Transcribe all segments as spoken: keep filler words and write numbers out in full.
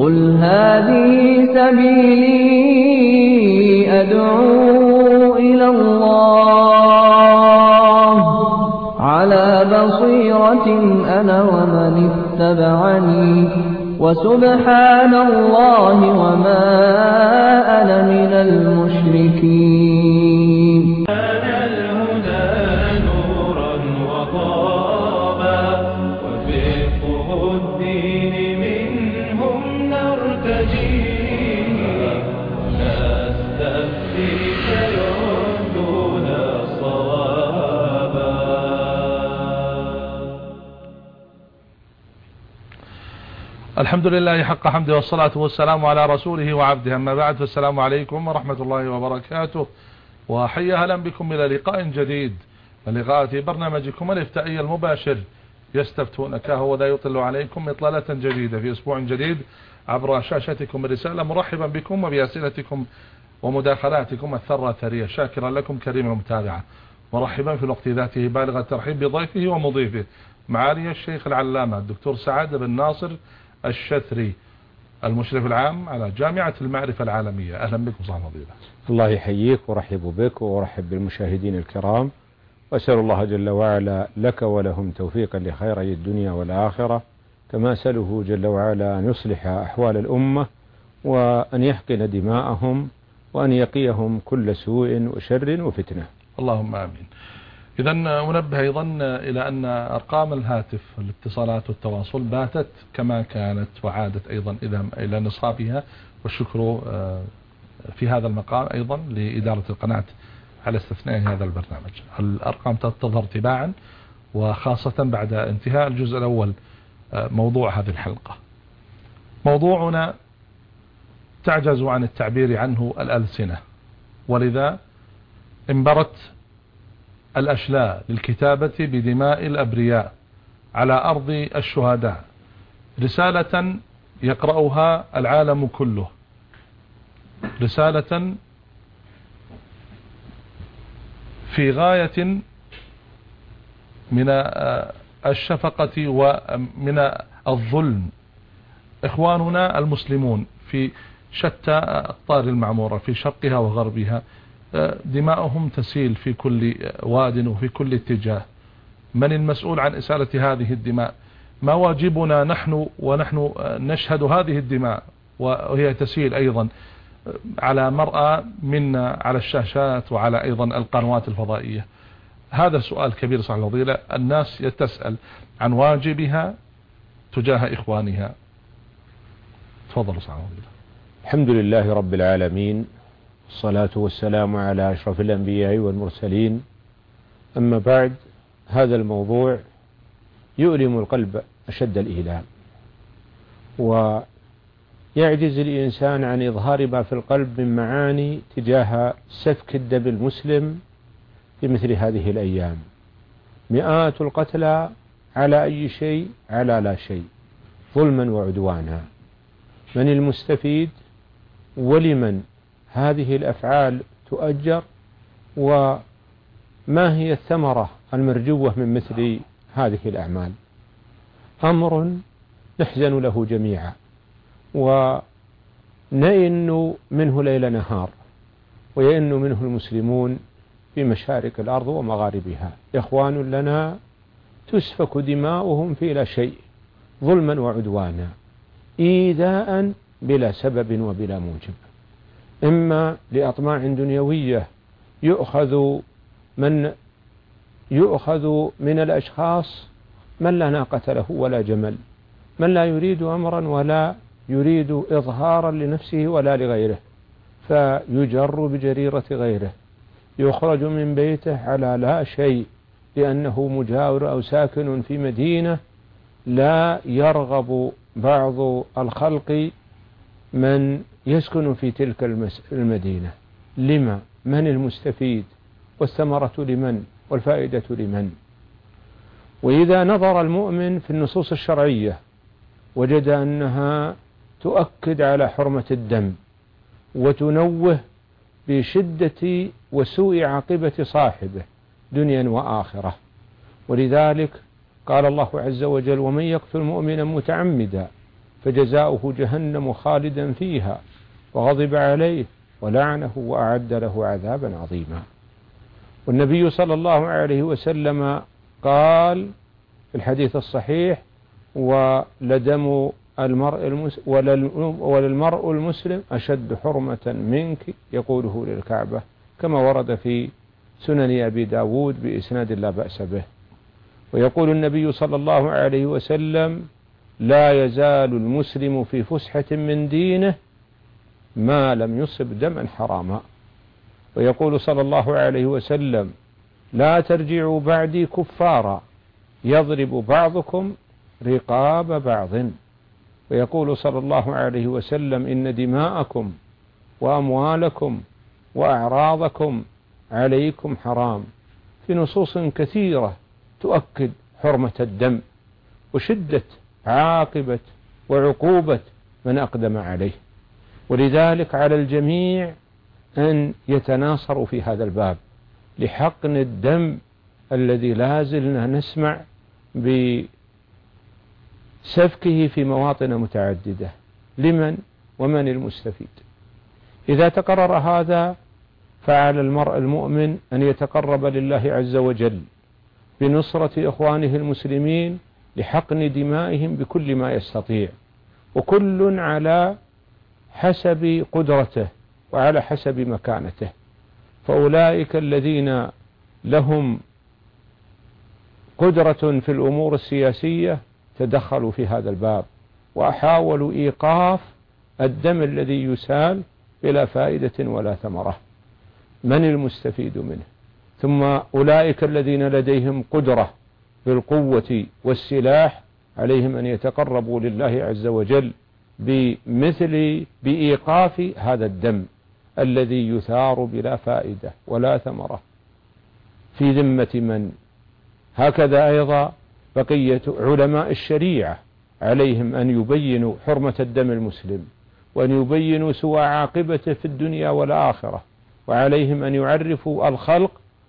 قل هذه سبيلي أدعو إلى الله على بصيرة أنا ومن اتبعني وسبحان الله وما أنا من المشركين. كان الهدى نورا وضابا وفقه الدين منهم نرتجيه ونستفتي فيردون صوابا. الحمد لله حق حمده والصلاة والسلام على رسوله وعبده، أما بعد، فالسلام عليكم ورحمة الله وبركاته، وحيا أهلا بكم إلى لقاء جديد من لقاءات برنامجكم الإفتائي المباشر يستفتونك، هو لا يطل عليكم إطلالة جديدة في أسبوع جديد عبر شاشتكم الرسالة. مرحبا بكم وبأسئلتكم ومداخلاتكم الثرة ثرية، شاكرا لكم كريم المتابعة. مرحبا في الوقت ذاته بالغ الترحيب بضيفه ومضيفه معالي الشيخ العلامة الدكتور سعد بن ناصر الشثري، المشرف العام على جامعة المعرفة العالمية. أهلا بكم صاحب فضيلة. الله يحييك ورحب بك ورحب بالمشاهدين الكرام، وأسأل الله جل وعلا لك ولهم توفيقا لخيري الدنيا والآخرة، كما أسأله جل وعلا أن يصلح أحوال الأمة وأن يحقن دماءهم وأن يقيهم كل سوء وشر وفتنة. اللهم آمين. إذا منبه أيضا إلى أن أرقام الهاتف الاتصالات والتواصل باتت كما كانت وعادت أيضا إلى نصابها، والشكر في هذا المقام أيضا لإدارة القناة على استثناء هذا البرنامج. الأرقام تظهر تباعا، وخاصة بعد انتهاء الجزء الأول موضوع هذه الحلقة. موضوعنا تعجز عن التعبير عنه الألسنة، ولذا انبرت الأشلاء للكتابة بدماء الأبرياء على أرض الشهداء، رسالة يقرأها العالم كله، رسالة في غاية من الشفقة ومن الظلم. إخواننا المسلمون في شتى أقطار المعمورة في شرقها وغربها دماؤهم تسيل في كل واد وفي كل اتجاه. من المسؤول عن إسالة هذه الدماء؟ ما واجبنا نحن ونحن نشهد هذه الدماء وهي تسيل أيضا على مرأى منا على الشاشات وعلى أيضا القنوات الفضائية؟ هذا سؤال كبير صاحب الفضيلة. الناس تسأل عن واجبها تجاه إخوانها. تفضل صاحب الفضيلة. الحمد لله رب العالمين، الصلاة والسلام على أشرف الأنبياء والمرسلين. أما بعد، هذا الموضوع يؤلم القلب أشد الإيلام، ويعجز الإنسان عن إظهار ما في القلب من معاني تجاه سفك الدم المسلم في مثل هذه الأيام. مئات القتلى على أي شيء؟ على لا شيء، ظلما وعدوانا. من المستفيد؟ ولمن هذه الأفعال تؤجر؟ وما هي الثمرة المرجوة من مثل هذه الأعمال؟ أمر نحزن له جميعا ونئن منه ليل نهار، ويئن منه المسلمون في مشارق الأرض ومغاربها. إخوان لنا تسفك دماؤهم في لا شيء، ظلما وعدوانا، إيذاء بلا سبب وبلا موجب، إما لأطماع دنيوية يؤخذ من يؤخذ من الأشخاص من لا ناقة له ولا جمل، من لا يريد أمرا ولا يريد إظهارا لنفسه ولا لغيره، فيجر بجريرة غيره، يخرج من بيته على لا شيء لأنه مجاور أو ساكن في مدينة لا يرغب بعض الخلق من يسكن في تلك المدينة. لما؟ من المستفيد؟ والثمرة لمن؟ والفائدة لمن؟ وإذا نظر المؤمن في النصوص الشرعية وجد أنها تؤكد على حرمة الدم وتنوه بشدة وسوء عاقبة صاحبه دنيا وآخرة. ولذلك قال الله عز وجل: ومن يقتل مؤمنا متعمدا فجزاؤه جهنم خالدا فيها وغضب عليه ولعنه وأعد له عذابا عظيما. والنبي صلى الله عليه وسلم قال في الحديث الصحيح: ولدم المرء المسلم وللمرء المسلم أشد حرمة منك، يقوله للكعبة، كما ورد في سنن أبي داود بإسناد لا بأس به. ويقول النبي صلى الله عليه وسلم: لا يزال المسلم في فسحة من دينه ما لم يصب دما حراما. ويقول صلى الله عليه وسلم: لا ترجعوا بعدي كفارا يضرب بعضكم رقاب بعض. ويقول صلى الله عليه وسلم: إن دماءكم وأموالكم وأعراضكم عليكم حرام، في نصوص كثيرة تؤكد حرمة الدم وشدة عاقبة وعقوبة من أقدم عليه. ولذلك على الجميع أن يتناصروا في هذا الباب لحقن الدم الذي لا زلنا نسمع بسفكه في مواطن متعددة. لمن ومن المستفيد؟ إذا تقرر هذا فعلى المرء المؤمن أن يتقرب لله عز وجل بنصرة إخوانه المسلمين لحقن دمائهم بكل ما يستطيع، وكل على حسب قدرته وعلى حسب مكانته. فأولئك الذين لهم قدرة في الأمور السياسية تدخلوا في هذا الباب وحاولوا إيقاف الدم الذي يسال بلا فائدة ولا ثمرة. من المستفيد منه؟ ثم أولئك الذين لديهم قدرة بالقوة والسلاح عليهم أن يتقربوا لله عز وجل بمثل بإيقاف هذا الدم الذي يثار بلا فائدة ولا ثمرة في ذمة من؟ هكذا أيضا بقية علماء الشريعة عليهم أن يبينوا حرمة الدم المسلم، وأن يبينوا سوء عاقبته في الدنيا والآخرة، وعليهم أن يعرفوا الخلق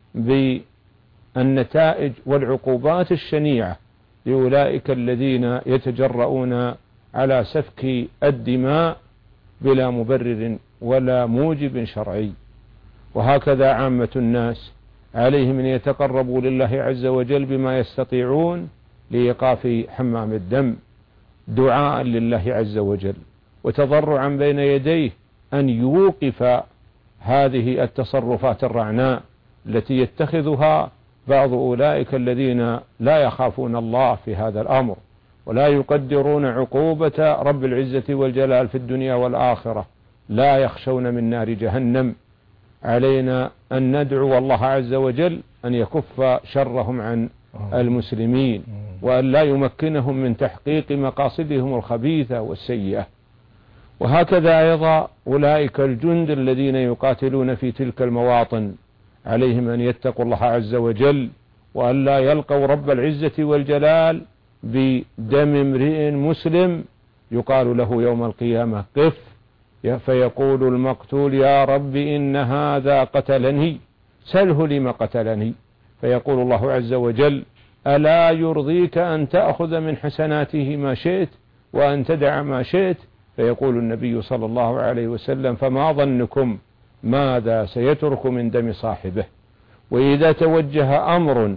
بالنتائج والعقوبات الشنيعة لأولئك الذين يتجرؤون على سفك الدماء بلا مبرر ولا موجب شرعي. وهكذا عامة الناس عليهم أن يتقربوا لله عز وجل بما يستطيعون لإيقاف حمام الدم، دعاء لله عز وجل وتضرعا بين يديه أن يوقف هذه التصرفات الرعناء التي يتخذها بعض أولئك الذين لا يخافون الله في هذا الأمر ولا يقدرون عقوبة رب العزة والجلال في الدنيا والآخرة، لا يخشون من نار جهنم. علينا أن ندعو الله عز وجل أن يكف شرهم عن المسلمين وأن لا يمكنهم من تحقيق مقاصدهم الخبيثة والسيئة. وهكذا أيضا أولئك الجند الذين يقاتلون في تلك المواطن عليهم أن يتقوا الله عز وجل وأن لا يلقوا رب العزة والجلال بدم امرئ مسلم يقال له يوم القيامة قف، فيقول المقتول: يا رب إن هذا قتلني سله لما قتلني. فيقول الله عز وجل: ألا يرضيك أن تأخذ من حسناته ما شئت وأن تدع ما شئت؟ فيقول النبي صلى الله عليه وسلم: فما ظنكم ماذا سيترك من دم صاحبه؟ وإذا توجه أمر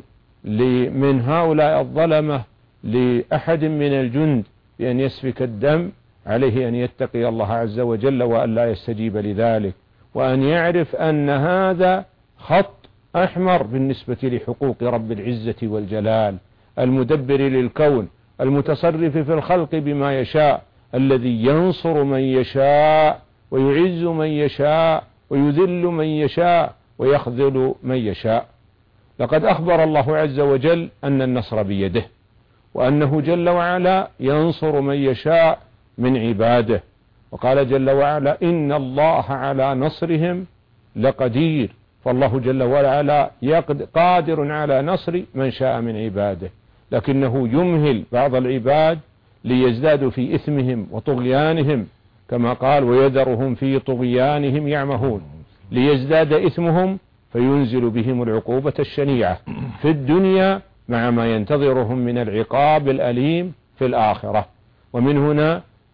من هؤلاء الظلمة لأحد من الجند بأن يسفك الدم عليه أن يتقي الله عز وجل وأن لا يستجيب لذلك، وأن يعرف أن هذا خط أحمر بالنسبة لحقوق رب العزة والجلال المدبر للكون المتصرف في الخلق بما يشاء، الذي ينصر من يشاء ويعز من يشاء ويذل من يشاء ويخذل من يشاء. لقد أخبر الله عز وجل أن النصر بيده، وأنه جل وعلا ينصر من يشاء من عباده، وقال جل وعلا: إن الله على نصرهم لقدير. فالله جل وعلا قادر على نصر من شاء من عباده، لكنه يمهل بعض العباد ليزدادوا في إثمهم وطغيانهم، كما قال: ويذرهم في طغيانهم يعمهون، ليزداد إثمهم فينزل بهم العقوبة الشنيعة في الدنيا مع ما ينتظرهم من العقاب الأليم في الآخرة. ومن هنا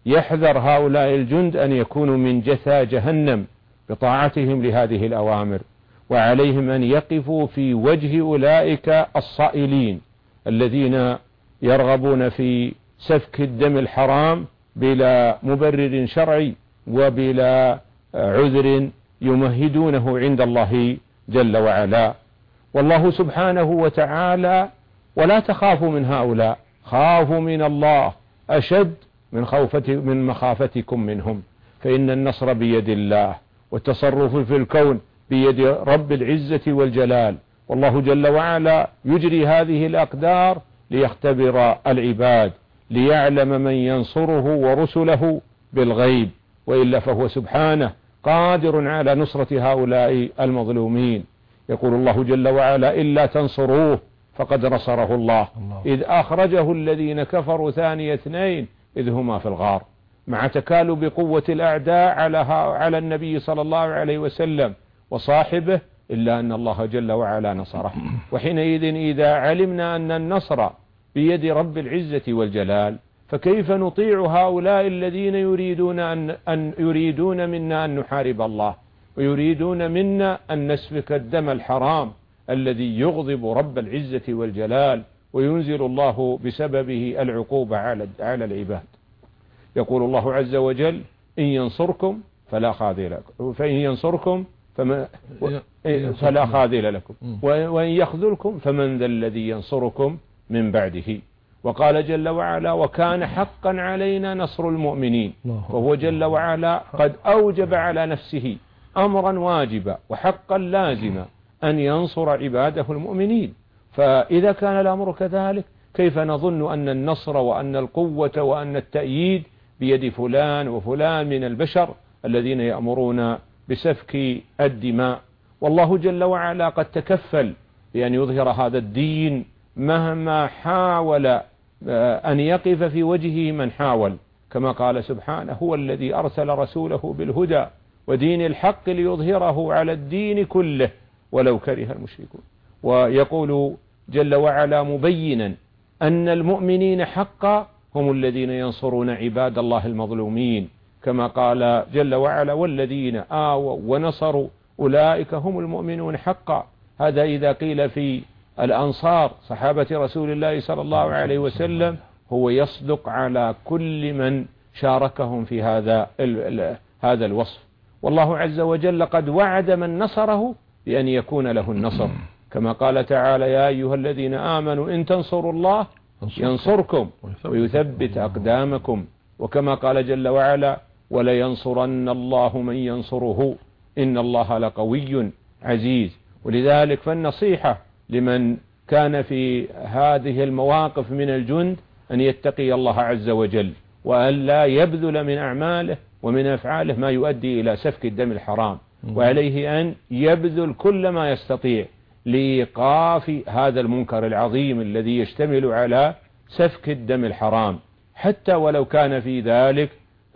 يحذر هؤلاء الجند أن يكونوا من جثى جهنم بطاعتهم لهذه الأوامر، وعليهم أن يقفوا في وجه أولئك الصائلين الذين يرغبون في سفك الدم الحرام بلا مبرر شرعي وبلا عذر يمهدونه عند الله جل وعلا. والله سبحانه وتعالى ولا تخافوا من هؤلاء، خافوا من الله أشد من خوفة من مخافتكم منهم، فإن النصر بيد الله والتصرف في الكون بيد رب العزة والجلال، والله جل وعلا يجري هذه الأقدار ليختبر العباد ليعلم من ينصره ورسله بالغيب، وإلا فهو سبحانه قادر على نصرة هؤلاء المظلومين. يقول الله جل وعلا: إلا تنصروه فقد نصره الله إذ أخرجه الذين كفروا ثاني اثنين إذ هما في الغار، مع تكالب قوة الأعداء على على النبي صلى الله عليه وسلم وصاحبه، إلا أن الله جل وعلا نصره. وحينئذ إذا علمنا أن النصر بيد رب العزة والجلال، فكيف نطيع هؤلاء الذين يريدون أن, أن يريدون منا أن نحارب الله، ويريدون منا أن نسفك الدم الحرام الذي يغضب رب العزة والجلال وينزل الله بسببه العقوبة على على العباد. يقول الله عز وجل: إن ينصركم فلا خاذل لكم، فإن ينصركم فما فلا خاذل لكم، وإن يخذلكم فمن ذا الذي ينصركم من بعده. وقال جل وعلا: وكان حقا علينا نصر المؤمنين. وهو جل وعلا قد أوجب على نفسه أمرا واجبا وحقا لازما أن ينصر عباده المؤمنين. فإذا كان الأمر كذلك، كيف نظن أن النصر وأن القوة وأن التأييد بيد فلان وفلان من البشر الذين يأمرون بسفك الدماء؟ والله جل وعلا قد تكفل بأن يظهر هذا الدين مهما حاول أن يقف في وجهه من حاول، كما قال سبحانه: هو الذي أرسل رسوله بالهدى ودين الحق ليظهره على الدين كله ولو كره المشركون. ويقول جل وعلا مبينا أن المؤمنين حقا هم الذين ينصرون عباد الله المظلومين، كما قال جل وعلا: والذين آووا ونصروا أولئك هم المؤمنون حقا. هذا إذا قيل في الأنصار صحابة رسول الله صلى الله عليه وسلم، هو يصدق على كل من شاركهم في هذا هذا الوصف. والله عز وجل قد وعد من نصره بأن يكون له النصر، كما قال تعالى: يا أيها الذين آمنوا إن تنصروا الله ينصركم ويثبت أقدامكم. وكما قال جل وعلا: ولينصرن الله من ينصره إن الله لقوي عزيز. ولذلك فالنصيحة لمن كان في هذه المواقف من الجند أن يتقي الله عز وجل، وأن لا يبذل من أعماله ومن أفعاله ما يؤدي إلى سفك الدم الحرام، وعليه أن يبذل كل ما يستطيع لإيقاف هذا المنكر العظيم الذي يشتمل على سفك الدم الحرام، حتى ولو كان في ذلك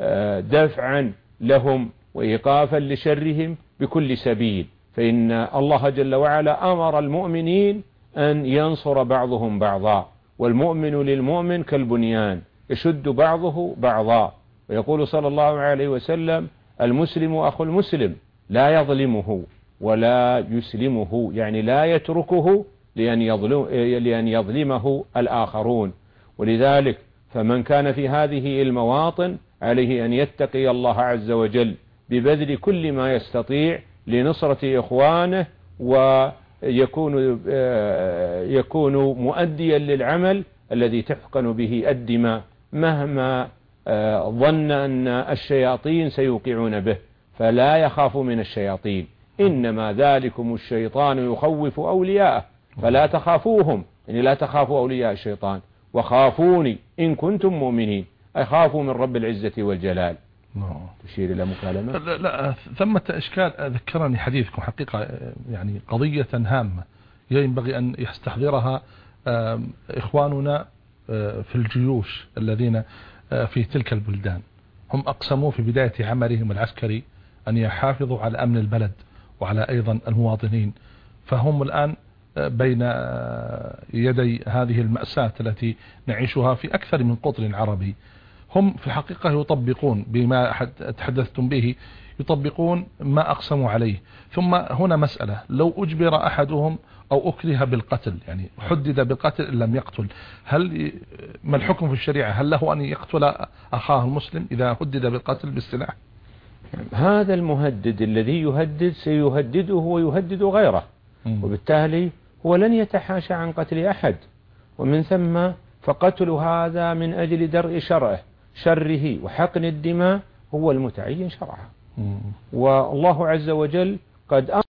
دفعا لهم وإيقافا لشرهم بكل سبيل. فإن الله جل وعلا أمر المؤمنين أن ينصر بعضهم بعضا، والمؤمن للمؤمن كالبنيان يشد بعضه بعضا. ويقول صلى الله عليه وسلم: المسلم أخو المسلم لا يظلمه ولا يسلمه، يعني لا يتركه لأن, يظلم لأن يظلمه الآخرون. ولذلك فمن كان في هذه المواطن عليه أن يتقي الله عز وجل ببذل كل ما يستطيع لنصرة إخوانه، ويكون يكون مؤديا للعمل الذي تحقن به الدماء مهما ظن أن الشياطين سيوقعون به، فلا يخاف من الشياطين، إنما ذلكم الشيطان يخوف أولياءه فلا تخافوهم، يعني لا تخافوا أولياء الشيطان وخافوني إن كنتم مؤمنين، أي خافوا من رب العزة والجلال. تشير إلى مكالمة؟ لا, لا ثمة إشكال ذكرني حديثكم حقيقة، يعني قضية هامة ينبغي أن يستحضرها إخواننا في الجيوش الذين في تلك البلدان. هم أقسموا في بداية عملهم العسكري أن يحافظوا على أمن البلد وعلى أيضا المواطنين، فهم الآن بين يدي هذه المأساة التي نعيشها في أكثر من قطر عربي. هم في الحقيقة يطبقون بما تحدثتم به، يطبقون ما أقسموا عليه. ثم هنا مسألة، لو أجبر أحدهم أو أكره بالقتل، يعني حدد بالقتل إن لم يقتل، هل ما الحكم في الشريعة؟ هل له أن يقتل أخاه المسلم إذا هدد بالقتل بالسلاح؟ هذا المهدد الذي يهدد سيهدده ويهدد غيره، وبالتالي هو لن يتحاشى عن قتل أحد، ومن ثم فقتل هذا من أجل درء شرعه شره وحقن الدماء هو المتعين شرعا. والله عز وجل قد أمر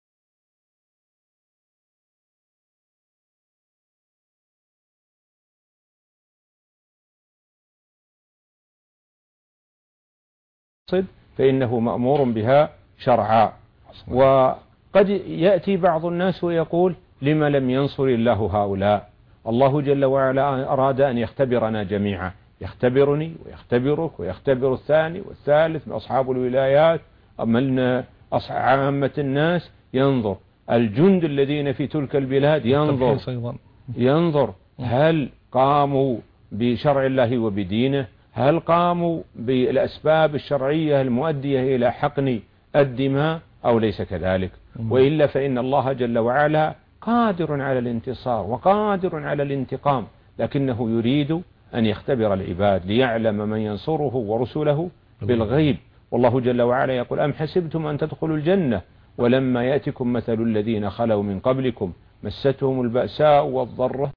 فإنه مأمور بها شرعا. وقد يأتي بعض الناس ويقول لما لم ينصر الله هؤلاء؟ الله جل وعلا أراد أن يختبرنا جميعا، يختبرني ويختبرك ويختبر الثاني والثالث من أصحاب الولايات، أملنا عامة الناس ينظر، الجند الذين في تلك البلاد ينظر ينظر هل قاموا بشرع الله وبدينه، هل قاموا بالأسباب الشرعية المؤدية إلى حقن الدماء أو ليس كذلك. وإلا فإن الله جل وعلا قادر على الانتصار وقادر على الانتقام، لكنه يريد أن يختبر العباد ليعلم من ينصره ورسله بالغيب. والله جل وعلا يقول أم حسبتم أن تدخلوا الجنة ولما يأتكم مثل الذين خلوا من قبلكم مستهم البأساء والضراء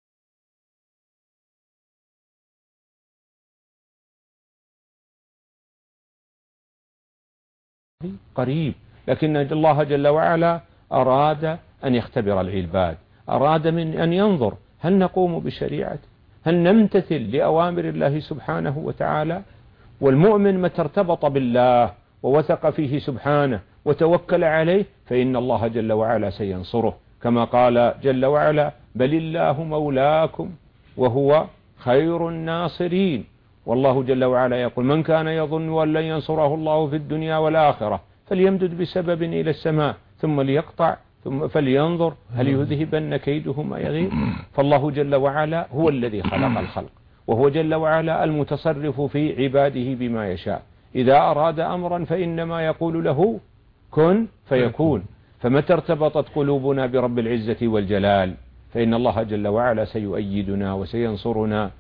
قريب. لكن الله جل وعلا أراد أن يختبر العباد، أراد من أن ينظر هل نقوم بشريعته، هل نمتثل لأوامر الله سبحانه وتعالى. والمؤمن متى ارتبط بالله ووثق فيه سبحانه وتوكل عليه فإن الله جل وعلا سينصره، كما قال جل وعلا بل الله مولاكم وهو خير الناصرين. والله جل وعلا يقول من كان يظن أن لن ينصره الله في الدنيا والآخرة فليمدد بسبب إلى السماء ثم ليقطع ثم فلينظر هل يذهبن كيده ما يغيظ. فالله جل وعلا هو الذي خلق الخلق، وهو جل وعلا المتصرف في عباده بما يشاء. إذا أراد أمرا فإنما يقول له كن فيكون. فمتى ارتبطت قلوبنا برب العزة والجلال فإن الله جل وعلا سيؤيدنا وسينصرنا.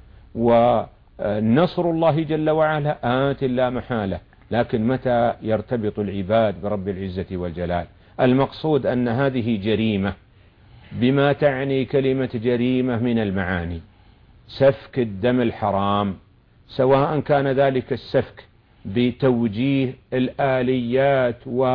ونصر الله جل وعلا آت لا محالة، لكن متى يرتبط العباد برب العزة والجلال. المقصود أن هذه جريمة بما تعني كلمة جريمة من المعاني، سفك الدم الحرام، سواء كان ذلك السفك بتوجيه الآليات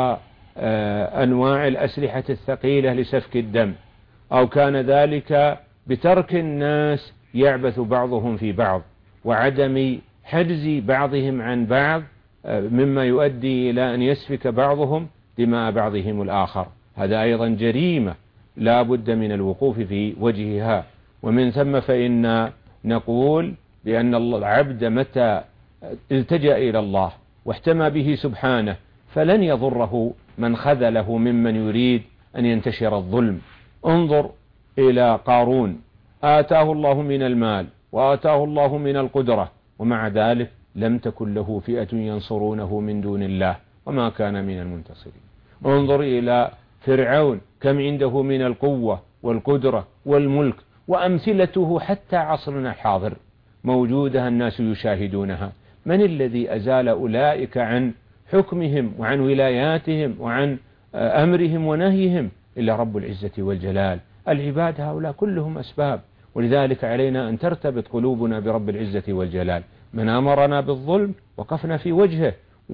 وأنواع الأسلحة الثقيلة لسفك الدم، أو كان ذلك بترك الناس يعبث بعضهم في بعض وعدم حجز بعضهم عن بعض مما يؤدي إلى أن يسفك بعضهم دماء بعضهم الآخر. هذا أيضا جريمة لا بد من الوقوف في وجهها. ومن ثم فإن نقول بأن العبد متى التجأ إلى الله واحتمى به سبحانه فلن يضره من خذله ممن يريد أن ينتشر الظلم. انظر إلى قارون، آتاه الله من المال وآتاه الله من القدرة، ومع ذلك لم تكن له فئة ينصرونه من دون الله وما كان من المنتصرين. انظر إلى فرعون، كم عنده من القوة والقدرة والملك، وأمثلته حتى عصرنا الحاضر موجودة الناس يشاهدونها. من الذي أزال أولئك عن حكمهم وعن ولاياتهم وعن أمرهم ونهيهم إلا رب العزة والجلال. العباد هؤلاء كلهم أسباب، ولذلك علينا أن ترتبط قلوبنا برب العزة والجلال. من أمرنا بالظلم وقفنا في وجهه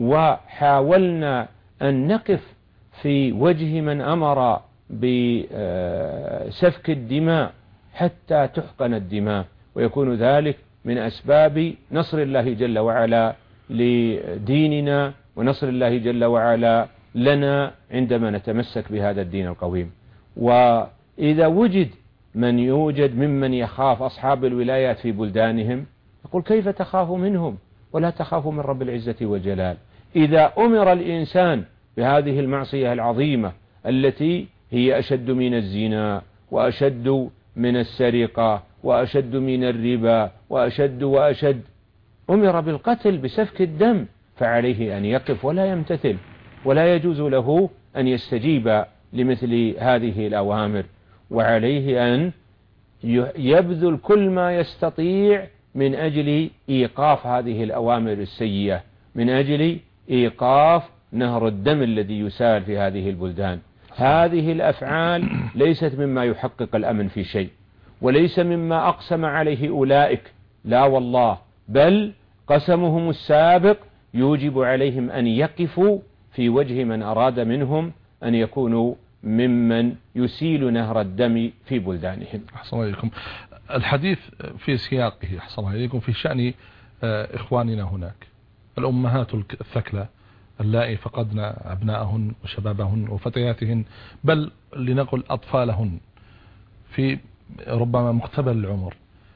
وحاولنا أن نقف في وجه من أمر بسفك الدماء حتى تحقن الدماء، ويكون ذلك من أسباب نصر الله جل وعلا لديننا ونصر الله جل وعلا لنا عندما نتمسك بهذا الدين القويم. وإذا وجد من يوجد ممن يخاف أصحاب الولايات في بلدانهم يقول كيف تخاف منهم ولا تخاف من رب العزة والجلال؟ إذا أمر الإنسان بهذه المعصية العظيمة التي هي أشد من الزنا وأشد من السرقة وأشد من الربا وأشد وأشد، أمر بالقتل بسفك الدم، فعليه أن يقف ولا يمتثل، ولا يجوز له أن يستجيب لمثل هذه الأوامر، وعليه أن يبذل كل ما يستطيع من أجل إيقاف هذه الأوامر السيئة، من أجل إيقاف نهر الدم الذي يسال في هذه البلدان. هذه الأفعال ليست مما يحقق الأمن في شيء، وليس مما أقسم عليه أولئك، لا والله، بل قسمهم السابق يوجب عليهم أن يقفوا في وجه من أراد منهم أن يكونوا ممن يسيل نهر الدم في بلدانهم. أحسن الله إليكم. الحديث في سياقه أحسن الله إليكم في شأن إخواننا هناك، الأمهات الثكلى اللائي فقدن أبنائهن وشبابهن وفتياتهن، بل لنقل أطفالهن في ربما مقتبل العمر،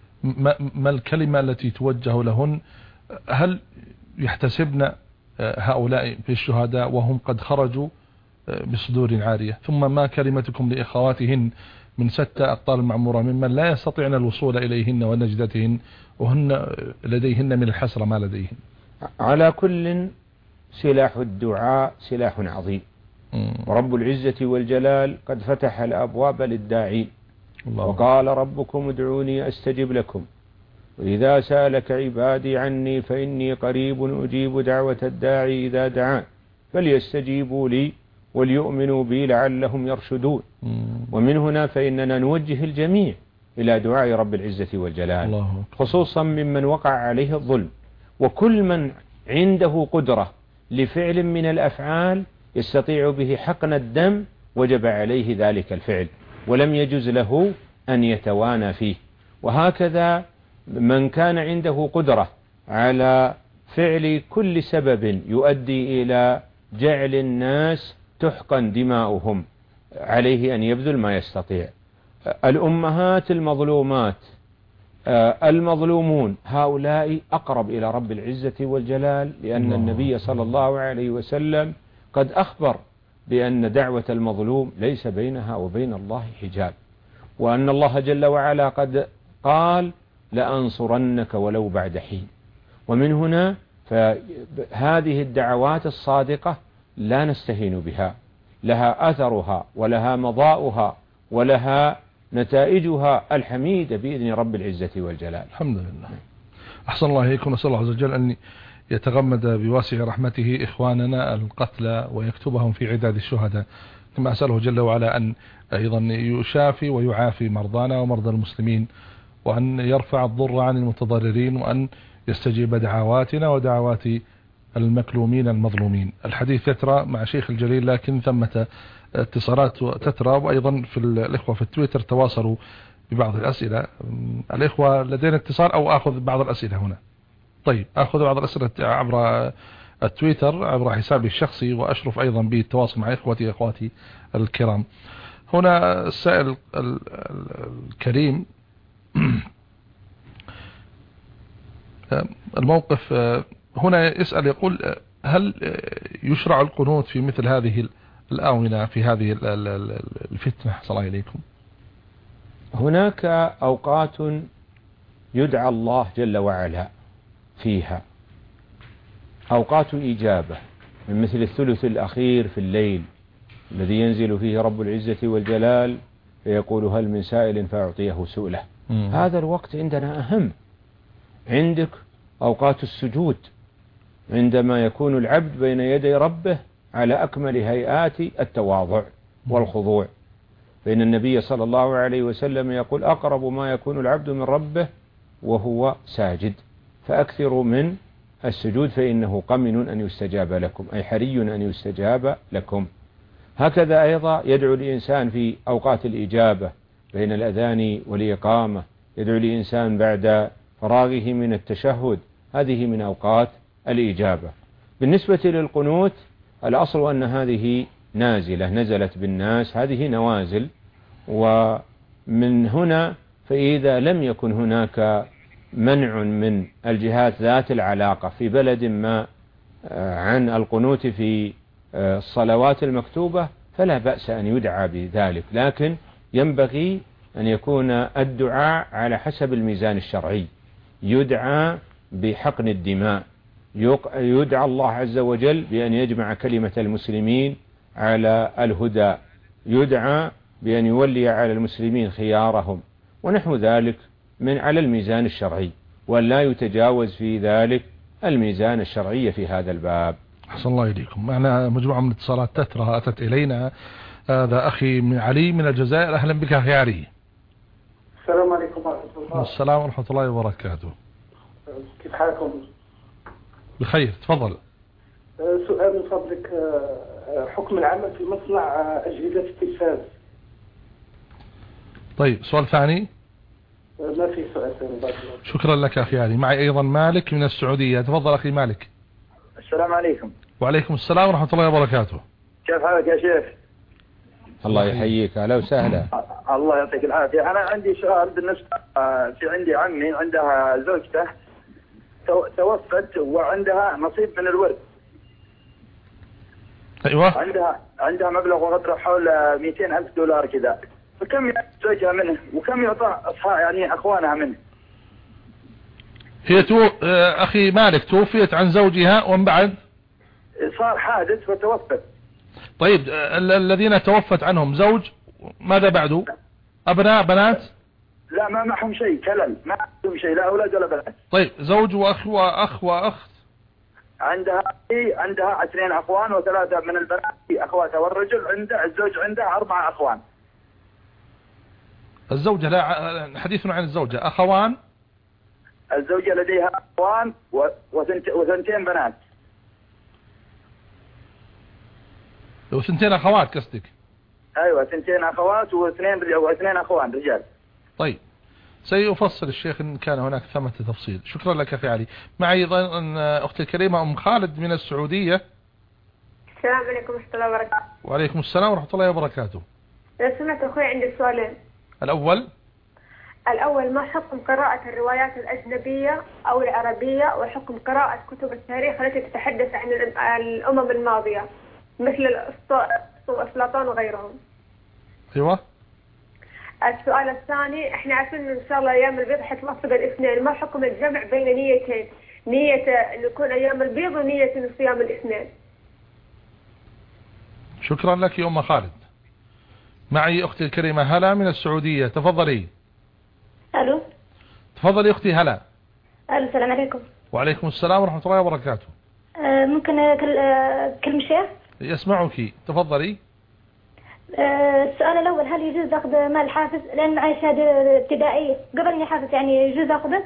ما الكلمة التي توجه لهن؟ هل يحتسبن هؤلاء في الشهداء وهم قد خرجوا بصدور عارية؟ ثم ما كلمتكم لإخواتهن من ستة أقطار المعمورة ممن لا يستطيعن الوصول إليهن ونجدتهن وهن لديهن من الحسرة ما لديهن؟ على كل سلاح الدعاء سلاح عظيم، ورب العزة والجلال قد فتح الأبواب للداعين، وقال ربكم ادعوني أستجب لكم، وإذا سألك عبادي عني فإني قريب أجيب دعوة الداعي إذا دعان فليستجيبوا لي وليؤمنوا بي لعلهم يرشدون. ومن هنا فإننا نوجه الجميع إلى دعاء رب العزة والجلال، خصوصا ممن وقع عليه الظلم، وكل من عنده قدرة لفعل من الأفعال يستطيع به حقن الدم وجب عليه ذلك الفعل، ولم يجوز له أن يتوانى فيه. وهكذا من كان عنده قدرة على فعل كل سبب يؤدي إلى جعل الناس تحقن دماؤهم عليه أن يبذل ما يستطيع. الأمهات المظلومات المظلومون هؤلاء أقرب إلى رب العزة والجلال، لأن النبي صلى الله عليه وسلم قد أخبر بأن دعوة المظلوم ليس بينها وبين الله حجاب، وأن الله جل وعلا قد قال لأنصرنك ولو بعد حين. ومن هنا فهذه الدعوات الصادقة لا نستهين بها، لها أثرها ولها مضاؤها ولها نتائجها الحميدة بإذن رب العزة والجلال. الحمد لله. أحسن الله إليكم. نسأل الله عز وجل أن يتغمد بواسع رحمته إخواننا القتلى ويكتبهم في عداد الشهداء، كما أسأله جل وعلا أن أيضا يشافي ويعافي مرضانا ومرضى المسلمين، وأن يرفع الضر عن المتضررين، وأن يستجيب دعواتنا ودعوات المكلومين المظلومين. الحديث يترى مع شيخ الجليل، لكن ثمة اتصالات تترى، وأيضا في الإخوة في التويتر تواصلوا ببعض الأسئلة. الإخوة لدينا اتصال أو أخذ بعض الأسئلة هنا؟ طيب، أخذ بعض الأسئلة عبر التويتر عبر حسابي الشخصي، وأشرف أيضا بالتواصل مع إخوتي أخواتي الكرام. هنا السائل الكريم الموقف هنا يسأل يقول: هل يشرع القنوت في مثل هذه الآونة في هذه الفتنة؟ صلى الله عليكم. هناك أوقات يدعى الله جل وعلا فيها، أوقات إجابة، من مثل الثلث الأخير في الليل الذي ينزل فيه رب العزة والجلال فيقول هل من سائل فأعطيه سؤله. هذا الوقت عندنا أهم. عندك أوقات السجود، عندما يكون العبد بين يدي ربه على أكمل هيئات التواضع والخضوع، فإن النبي صلى الله عليه وسلم يقول أقرب ما يكون العبد من ربه وهو ساجد، فأكثروا من السجود فإنه قمن أن يستجاب لكم، أي حري أن يستجاب لكم. هكذا أيضا يدعو الإنسان في أوقات الإجابة بين الأذان والإقامة، يدعو الإنسان بعد فراغه من التشهد، هذه من أوقات الإجابة. بالنسبة للقنوت الأصل أن هذه نازلة نزلت بالناس، هذه نوازل، ومن هنا فإذا لم يكن هناك منع من الجهات ذات العلاقة في بلد ما عن القنوت في الصلوات المكتوبة فلا بأس أن يدعى بذلك، لكن ينبغي أن يكون الدعاء على حسب الميزان الشرعي، يدعى بحقن الدماء، يدعى الله عز وجل بأن يجمع كلمة المسلمين على الهدى، يدعى بأن يولي على المسلمين خيارهم ونحو ذلك من على الميزان الشرعي، ولا يتجاوز في ذلك الميزان الشرعي في هذا الباب. أحسن الله إليكم. معنا مجموعة من الاتصالات تترى أتت إلينا. هذا أخي من علي من الجزائر. أهلا بك أخي علي. السلام عليكم ورحمة الله. السلام ورحمة الله وبركاته. كيف حالكم؟ بخير، تفضل. سؤال من فضلك، حكم العمل في مصنع أجهزة التلفاز. طيب، سؤال ثاني؟ ما في سؤال ثاني. شكرا لك أخي علي. معي أيضا مالك من السعودية. تفضل أخي مالك. السلام عليكم. وعليكم السلام ورحمة الله وبركاته. كيف حالك يا شيخ؟ الله يحييك. أهلا وسهلا. الله يعطيك العافية. أنا عندي سؤال بالنسبة في عندي عمي عندها زوجته توفت وعندها نصيب من الورث. أيوة. عندها عندها مبلغ وقدره حول مئتين ألف دولار كذا، فكم يعطي زوجها منه وكم يعطى أصحاب يعني أخوانها منه؟ هي تو أخي مالك توفيت عن زوجها ومن بعد صار حادث وتوفت. طيب، الذين توفت عنهم زوج، ماذا بعده؟ أبناء بنات؟ لا، ما معهم شيء، كلل، ما عندهم شيء، لا أولاد ولا بنات. طيب، زوج وأخ وأخ وأخت. عندها عندها اثنين أخوان وثلاثة من البنات أخواتها، والرجل عنده الزوج عنده أربعة أخوان. الزوجة، لا حديثنا عن الزوجة. أخوان. الزوجة لديها أخوان وثنتين بنات. وثنتين أخوات قصدك؟ أيوة، ثنتين أخوات واثنين واثنين أخوان رجال. طيب، سيفصل الشيخ إن كان هناك ثمة تفصيل. شكرا لك أخي علي. معي أيضا أختي الكريمة أم خالد من السعودية. السلام عليكم ورحمة الله وبركاته. وعليكم السلام ورحمة الله وبركاته. لو سمعت أخوي عندي سؤالين. الأول الأول ما حكم قراءة الروايات الأجنبية أو العربية، وحكم قراءة كتب التاريخ التي تتحدث عن الأمم الماضية مثل أفلاطون وغيرهم؟ أيوة. السؤال الثاني، احنا عارفين ان شاء الله ايام البيض حتوفق الاثنين، ما حكم الجمع بين نيتين، نية ان يكون ايام البيض ونية صيام الاثنين؟ شكرا لك يا أم خالد. معي أختي الكريمة هلا من السعودية. تفضلي. ألو. تفضلي أختي هلا. ألو، السلام عليكم. وعليكم السلام ورحمة الله وبركاته. أه ممكن أكلم الشيخ؟ يسمعك، تفضلي. السؤال الأول، هل يجوز أخذ مال حافظ؟ لأن معي شهادة ابتدائية قبل أني حافظ، يعني يجوز أخذه؟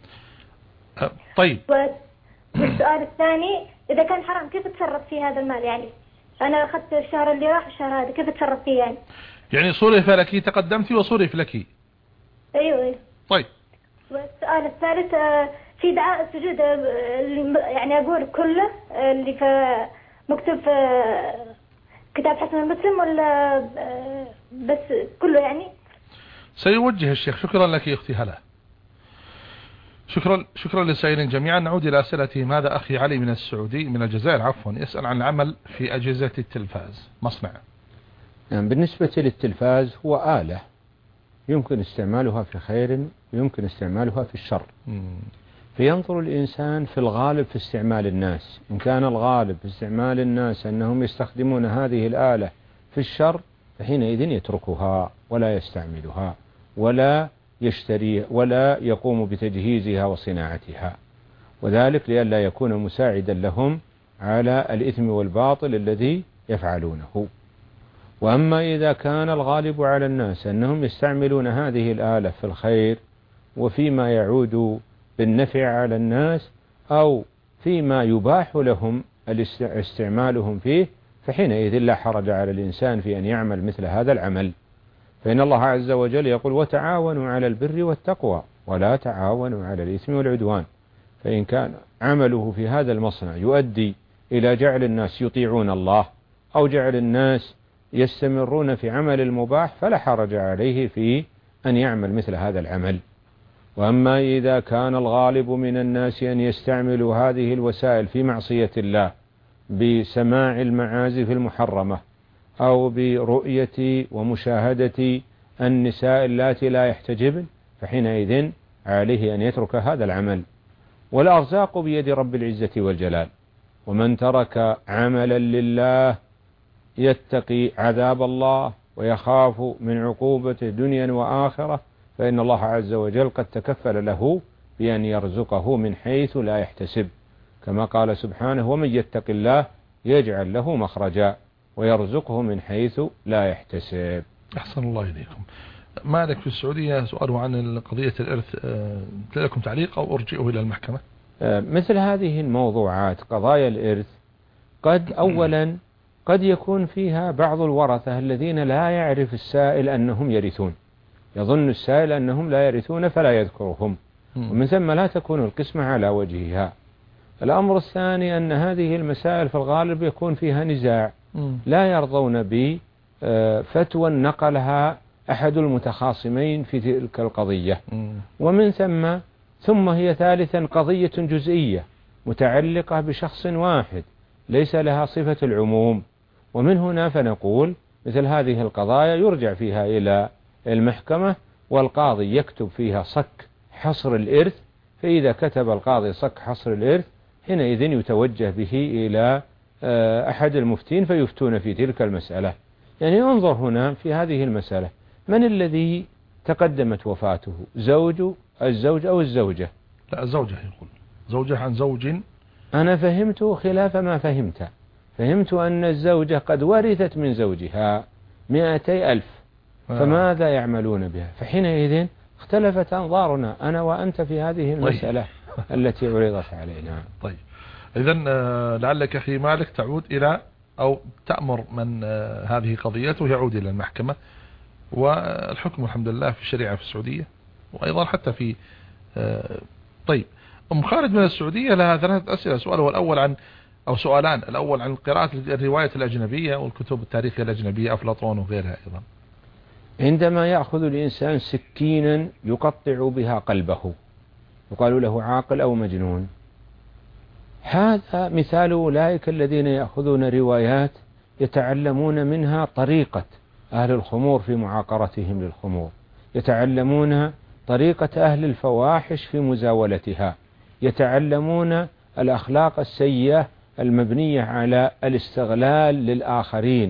أه طيب. والسؤال الثاني، إذا كان حرام كيف أتصرف في هذا المال؟ يعني أنا أخذت الشهر اللي راح الشهر هذا، كيف أتصرف فيه يعني؟ يعني صرف لك، تقدمتي وصرف لك. أيوة أيوة. طيب. والسؤال الثالث، في دعاء السجود يعني أقول كله اللي في مكتوب في كتاب حسن المسلم ولا بس كله يعني؟ سيوجه الشيخ. شكرا لك يا أختي هلا. شكرا شكرا للسائلين جميعا. نعود إلى أسئلتهم. هذا أخي علي من السعودي من الجزائر عفوا يسأل عن العمل في أجهزة التلفاز مصنع. يعني بالنسبة للتلفاز هو آلة يمكن استعمالها في خير ويمكن استعمالها في الشر. مم. فينظر الإنسان في الغالب في استعمال الناس. إن كان الغالب في استعمال الناس أنهم يستخدمون هذه الآلة في الشر، فحينئذ يتركها ولا يستعملها ولا يشتري ولا يقوم بتجهيزها وصناعتها، وذلك لئلا يكون مساعدا لهم على الإثم والباطل الذي يفعلونه. وأما إذا كان الغالب على الناس أنهم يستعملون هذه الآلة في الخير وفيما يعود بالنفع على الناس أو فيما يباح لهم استعمالهم فيه، فحينئذ لا حرج على الإنسان في أن يعمل مثل هذا العمل. فإن الله عز وجل يقول: وتعاونوا على البر والتقوى ولا تعاونوا على الإثم والعدوان. فإن كان عمله في هذا المصنع يؤدي إلى جعل الناس يطيعون الله أو جعل الناس يستمرون في عمل المباح، فلا حرج عليه في أن يعمل مثل هذا العمل. وأما إذا كان الغالب من الناس أن يستعملوا هذه الوسائل في معصية الله بسماع المعازف المحرمة أو برؤية ومشاهدة النساء اللاتي لا يحتجبن، فحينئذ عليه أن يترك هذا العمل. والأرزاق بيد رب العزة والجلال. ومن ترك عملا لله يتقي عذاب الله ويخاف من عقوبته دنيا وآخرة فإن الله عز وجل قد تكفل له بأن يرزقه من حيث لا يحتسب، كما قال سبحانه: ومن يتق الله يجعل له مخرجا ويرزقه من حيث لا يحتسب. أحسن الله إليكم. مالك في السعودية سؤاله عن قضية الإرث، لكم تعليق أو أرجئه إلى المحكمة؟ مثل هذه الموضوعات قضايا الإرث قد أولا قد يكون فيها بعض الورثة الذين لا يعرف السائل أنهم يرثون، يظن السائل أنهم لا يرثون فلا يذكرهم، ومن ثم لا تكون القسمة على وجهها. الأمر الثاني أن هذه المسائل في الغالب يكون فيها نزاع، لا يرضون بفتوى نقلها أحد المتخاصمين في تلك القضية، ومن ثم ثم هي ثالثا قضية جزئية متعلقة بشخص واحد ليس لها صفة العموم، ومن هنا فنقول مثل هذه القضايا يرجع فيها إلى المحكمة، والقاضي يكتب فيها صك حصر الإرث، فإذا كتب القاضي صك حصر الإرث حينئذ يتوجه به إلى أحد المفتين فيفتون في تلك المسألة. يعني انظر هنا في هذه المسألة، من الذي تقدمت وفاته؟ زوج الزوج أو الزوجة؟ لا الزوجة، يقول زوجة عن زوج. أنا فهمت خلاف ما فهمت، فهمت أن الزوجة قد ورثت من زوجها مئتي ألف، فماذا يعملون بها؟ فحينئذ اختلفت أنظارنا أنا وأنت في هذه المسألة التي عرضت علينا. طيب إذن لعلك أخي مالك تعود إلى أو تأمر من هذه قضيته يعود إلى المحكمة، والحكم الحمد لله في الشريعة في السعودية وأيضا حتى في. طيب أم خالد من السعودية لها ثلاثة أسئلة. سؤاله الأول عن أو سؤالان، الأول عن قراءة الرواية الأجنبية والكتب التاريخية الأجنبية أفلاطون وغيرها. أيضا عندما يأخذ الإنسان سكينا يقطع بها قلبه يقال له عاقل أو مجنون، هذا مثال أولئك الذين يأخذون روايات يتعلمون منها طريقة أهل الخمور في معاقرتهم للخمور، يتعلمون طريقة أهل الفواحش في مزاولتها، يتعلمون الأخلاق السيئة المبنية على الاستغلال للآخرين،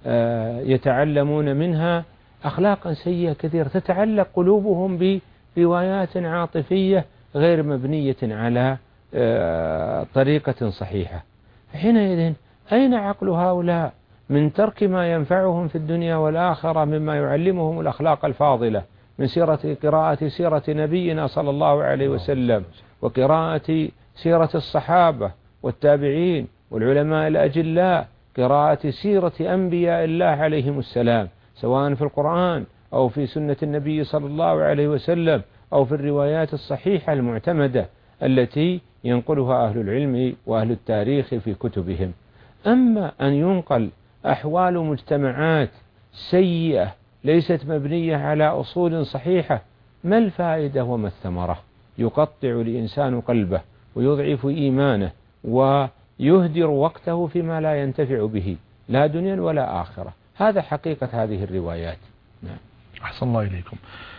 يتعلمون منها أخلاقا سيئة كثيرة تتعلق قلوبهم بروايات عاطفية غير مبنية على طريقة صحيحة. حينئذ أين عقل هؤلاء من ترك ما ينفعهم في الدنيا والآخرة مما يعلمهم الأخلاق الفاضلة من سيرة قراءة سيرة نبينا صلى الله عليه وسلم، وقراءة سيرة الصحابة والتابعين والعلماء الأجلاء، قراءة سيرة أنبياء الله عليهم السلام سواء في القرآن أو في سنة النبي صلى الله عليه وسلم أو في الروايات الصحيحة المعتمدة التي ينقلها أهل العلم وأهل التاريخ في كتبهم. أما أن ينقل أحوال مجتمعات سيئة ليست مبنية على أصول صحيحة، ما الفائدة وما الثمرة؟ يقطع الإنسان قلبه ويضعف إيمانه ويهدر وقته فيما لا ينتفع به لا دنيا ولا آخرة. هذا حقيقة هذه الروايات. نعم. أحسن الله إليكم.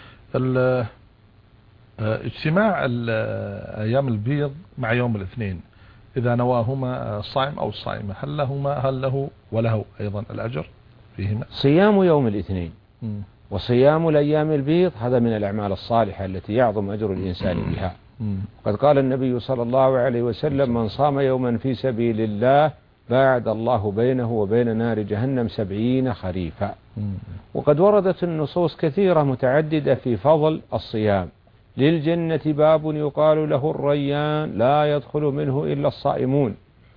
اجتماع أيام البيض مع يوم الاثنين إذا نواهما الصائم أو الصائمة هل لهما هل له وله أيضا الأجر فيهما؟ صيام يوم الاثنين م. وصيام الأيام البيض هذا من الأعمال الصالحة التي يعظم أجر الإنسان بها. م. قد قال النبي صلى الله عليه وسلم: من صام يوما في سبيل الله باعد الله بينه وبين نار جهنم سبعين خريفا. م. وقد وردت النصوص كثيرة متعددة في فضل الصيام. للجنة باب يقال له الريان لا يدخل منه إلا الصائمون،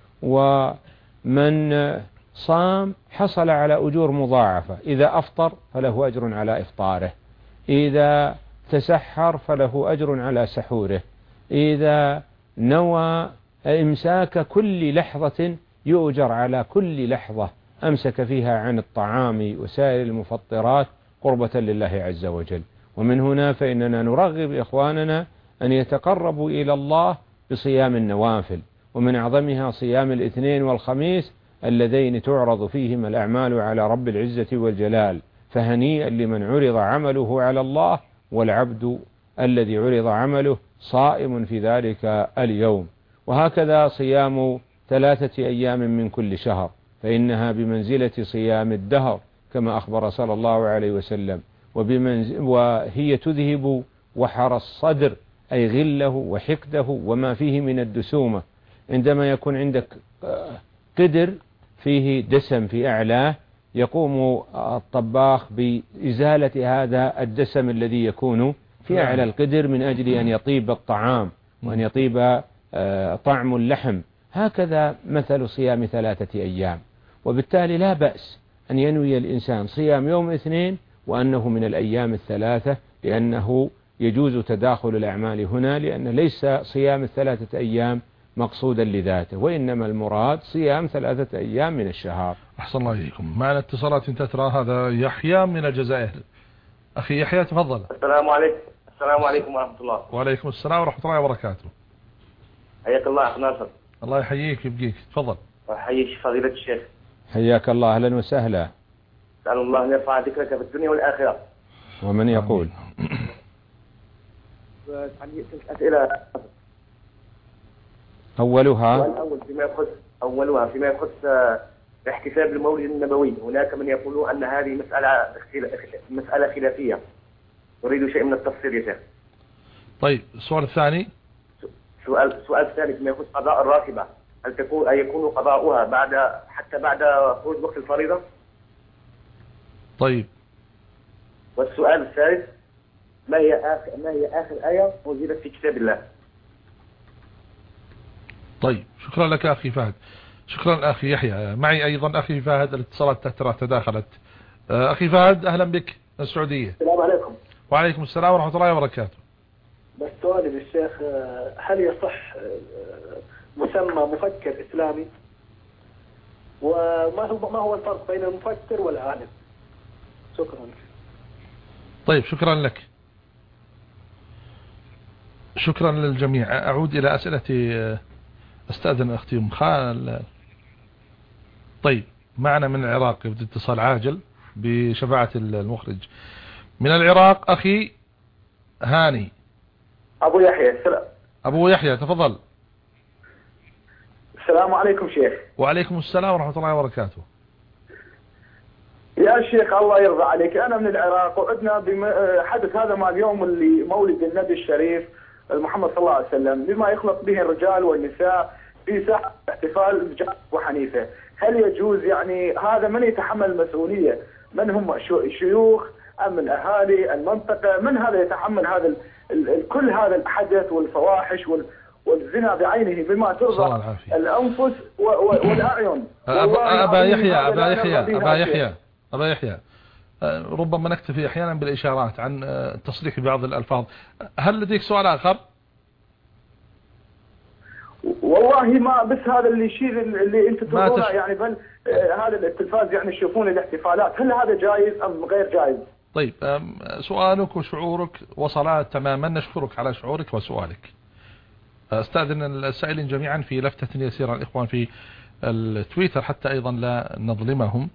ومن صام حصل على أجور مضاعفة، إذا أفطر فله أجر على إفطاره، إذا تسحر فله أجر على سحوره، إذا نوى إمساك كل لحظة يؤجر على كل لحظة أمسك فيها عن الطعام وسائر المفطرات قربة لله عز وجل. ومن هنا فإننا نرغب إخواننا أن يتقربوا إلى الله بصيام النوافل، ومن أعظمها صيام الاثنين والخميس اللذين تعرض فيهما الأعمال على رب العزة والجلال، فهنيئا لمن عرض عمله على الله والعبد الذي عرض عمله صائم في ذلك اليوم. وهكذا صيام ثلاثة أيام من كل شهر، فإنها بمنزلة صيام الدهر كما أخبر صلى الله عليه وسلم، وهي تذهب وحر الصدر أي غله وحقده وما فيه من الدسومة. عندما يكون عندك قدر فيه دسم في أعلاه، يقوم الطباخ بإزالة هذا الدسم الذي يكون في أعلى القدر من أجل أن يطيب الطعام وأن يطيب طعم اللحم. هكذا مثل صيام ثلاثة أيام. وبالتالي لا بأس أن ينوي الإنسان صيام يوم اثنين وأنه من الأيام الثلاثة، لأنه يجوز تداخل الأعمال هنا، لأن ليس صيام الثلاثة أيام مقصودا لذاته، وإنما المراد صيام ثلاثة أيام من الشهر. أحسن الله إليكم. معنا اتصالات تترى. هذا يحيى من الجزائر. أخي يحيى تفضل. السلام عليكم. السلام عليكم ورحمة الله. وعليكم السلام ورحمة الله وبركاته. حياك الله أخ ناصر. الله يحييك ويبقيك. تفضل. وحييك فضيلة الشيخ. حياك الله. أهلا وسهلا. أسأل الله أن يرفع ذكرك في الدنيا والآخرة. ومن يقول؟ أسئلة. أولها الأول فيما يخص أولها فيما يخص احتفال بالمولد النبوي. هناك من يقول أن هذه مسألة مسألة خلافية. أريد شيء من التفسير يا شيخ. طيب السؤال الثاني. سؤال السؤال الثاني فيما يخص قضاء الراتبة، هل تكون أن يكون قضاؤها بعد حتى بعد خروج وقت الفريضة؟ طيب. والسؤال الثالث، ما هي آخر ما هي آخر آية نزلت في كتاب الله؟ طيب شكرا لك أخي فهد. شكرا أخي يحيى. معي أيضا أخي فهد. الاتصالات ترى تداخلت. أخي فهد أهلا بك من السعودية. السلام عليكم. وعليكم السلام ورحمة الله وبركاته. بس سؤالي للشيخ، هل يصح مسمى مفكر إسلامي؟ وما هو ما هو الفرق بين المفكر والعالم؟ شكرا. طيب شكرا لك. شكرا للجميع. أعود إلى أسئلتي. أستأذن أختي أم خال. طيب معنا من العراق يبدو اتصال عاجل بشفاعة المخرج من العراق. أخي هاني. أبو يحيى. السلام. أبو يحيى تفضل. السلام عليكم شيخ. وعليكم السلام ورحمة الله وبركاته. يا شيخ الله يرضى عليك، أنا من العراق وعدنا بحدث هذا مع اليوم اللي مولد النبي الشريف محمد صلى الله عليه وسلم، بما يخلط به الرجال والنساء في ساحة احتفال بجامع أبو حنيفة. هل يجوز يعني هذا من يتحمل المسؤولية؟ من هم الشيوخ أم الأهالي المنطقة؟ من هذا يتحمل هذا ال ال كل هذا الحدث والفواحش وال والزنا بعينه بما ترضى الأنفس والأعين؟ أبا, أبا يحيى أبا يحيى أبا يحيى أبا يحيى ربما نكتفي أحيانا بالإشارات عن تصريح بعض الألفاظ. هل لديك سؤال آخر؟ والله ما بس هذا اللي يشير اللي انت تقوله يعني، بل هذا التلفاز يعني يشوفون الاحتفالات، هل هذا جائز ام غير جائز؟ طيب سؤالك وشعورك وصلات تماما. نشكرك على شعورك وسؤالك. استأذن السائلين جميعا في لفتة يسيرة الإخوان في التويتر حتى أيضا لا نظلمهم.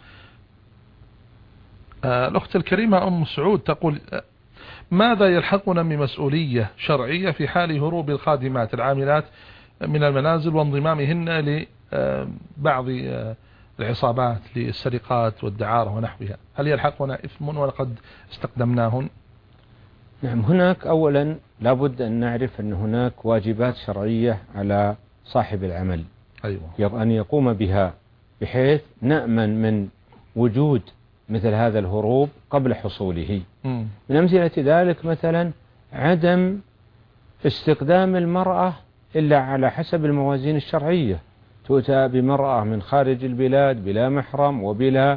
الأخت الكريمة أم سعود تقول: ماذا يلحقنا من مسؤولية شرعية في حال هروب الخادمات العاملات من المنازل وانضمامهن لبعض العصابات للسرقات والدعارة ونحوها؟ هل يلحقنا إثم ولقد استقدمناهن؟ نعم، هناك أولا لابد أن نعرف أن هناك واجبات شرعية على صاحب العمل. أيوة. أن يقوم بها بحيث نأمن من وجود مثل هذا الهروب قبل حصوله. م. من أمثلة ذلك مثلا عدم استخدام المرأة إلا على حسب الموازين الشرعية. تؤتى بمرأة من خارج البلاد بلا محرم وبلا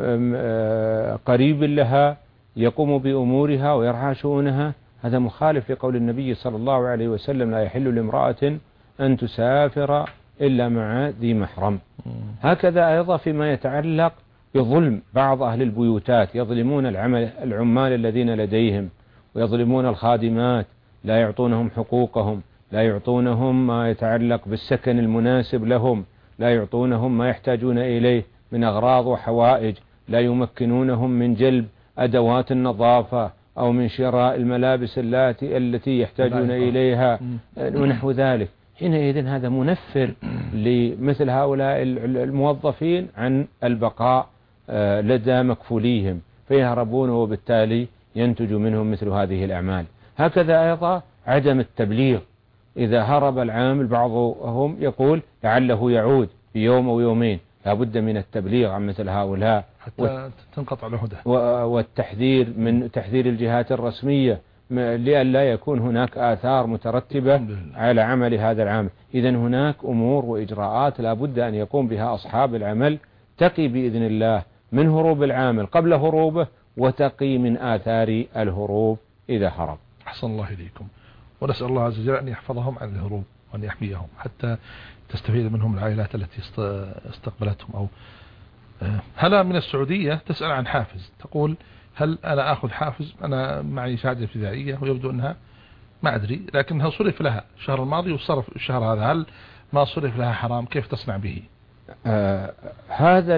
قريب لها يقوم بأمورها ويرعى شؤونها، هذا مخالف لقول النبي صلى الله عليه وسلم: لا يحل لامرأة أن تسافر إلا مع ذي محرم. هكذا أيضا فيما يتعلق بظلم بعض أهل البيوتات، يظلمون العمل العمال الذين لديهم ويظلمون الخادمات، لا يعطونهم حقوقهم، لا يعطونهم ما يتعلق بالسكن المناسب لهم، لا يعطونهم ما يحتاجون إليه من أغراض وحوائج، لا يمكنونهم من جلب أدوات النظافة أو من شراء الملابس التي التي يحتاجون إليها ونحو ذلك. حينئذ هذا منفر لمثل هؤلاء الموظفين عن البقاء لدى مكفوليهم فيهربون، وبالتالي ينتج منهم مثل هذه الأعمال. هكذا أيضا عدم التبليغ، إذا هرب العامل بعضهم يقول لعله يعود في يوم أو يومين، لابد من التبليغ عن مثل هؤلاء حتى تنقطع العهدة، والتحذير من تحذير الجهات الرسمية لئلا يكون هناك آثار مترتبة على عمل هذا العامل. إذن هناك أمور وإجراءات لابد أن يقوم بها أصحاب العمل تقي بإذن الله من هروب العامل قبل هروبه، وتقي من آثار الهروب إذا هرب. أحسن الله إليكم، ونسأل الله عز وجل أن يحفظهم عن الهروب وأن يحميهم حتى تستفيد منهم العائلات التي استقبلتهم. أو هلا من السعودية تسأل عن حافز، تقول هل أنا أخذ حافز؟ أنا معي شهادة ابتدائية ويبدو أنها ما أدري لكنها صرف لها الشهر الماضي وصرف الشهر هذا، هل ما صرف لها حرام؟ كيف تصنع به؟ آه هذا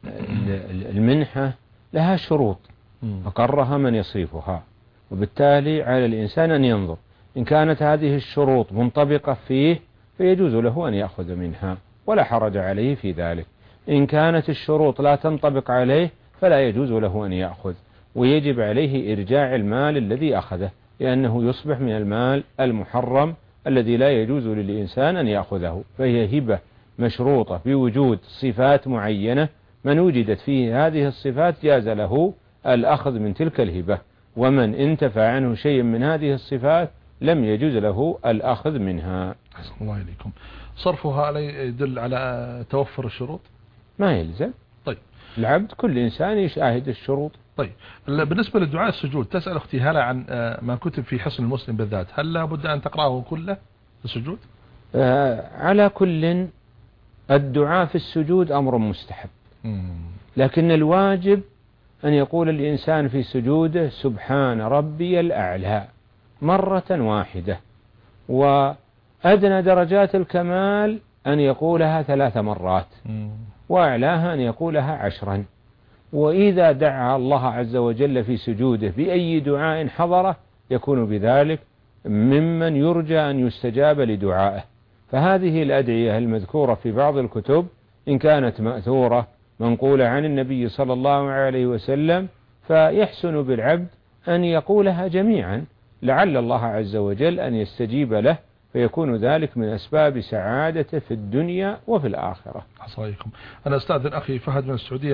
المنحة لها شروط أقرها من يصرفها، وبالتالي على الإنسان أن ينظر إن كانت هذه الشروط منطبقة فيه فيجوز له أن يأخذ منها ولا حرج عليه في ذلك. إن كانت الشروط لا تنطبق عليه فلا يجوز له أن يأخذ، ويجب عليه إرجاع المال الذي أخذه، لأنه يصبح من المال المحرم الذي لا يجوز للإنسان أن يأخذه. فهي هبة مشروطة بوجود صفات معينة، من وجدت فيه هذه الصفات جاز له الأخذ من تلك الهبة، ومن انتفى عنه شيء من هذه الصفات لم يجوز له الأخذ منها. أحسن الله إليكم. صرفها يدل على توفر الشروط؟ ما يلزم. طيب العبد كل إنسان يشاهد الشروط. طيب بالنسبة للدعاء السجود تسأل أختي هلا عن ما كتب في حصن المسلم بالذات، هل لابد أن تقرأه كله في السجود؟ آه على كل الدعاء في السجود أمر مستحب، لكن الواجب أن يقول الإنسان في سجوده سبحان ربي الأعلى مرة واحدة، وأدنى درجات الكمال أن يقولها ثلاث مرات، وأعلاها أن يقولها عشرا. وإذا دعا الله عز وجل في سجوده بأي دعاء حضره يكون بذلك ممن يرجى أن يستجاب لدعائه. فهذه الأدعية المذكورة في بعض الكتب إن كانت مأثورة منقولة عن النبي صلى الله عليه وسلم فيحسن بالعبد أن يقولها جميعا لعل الله عز وجل أن يستجيب له، فيكون ذلك من أسباب سعادته في الدنيا وفي الآخرة. حصايكم. أنا أستاذن أخي فهد من السعودية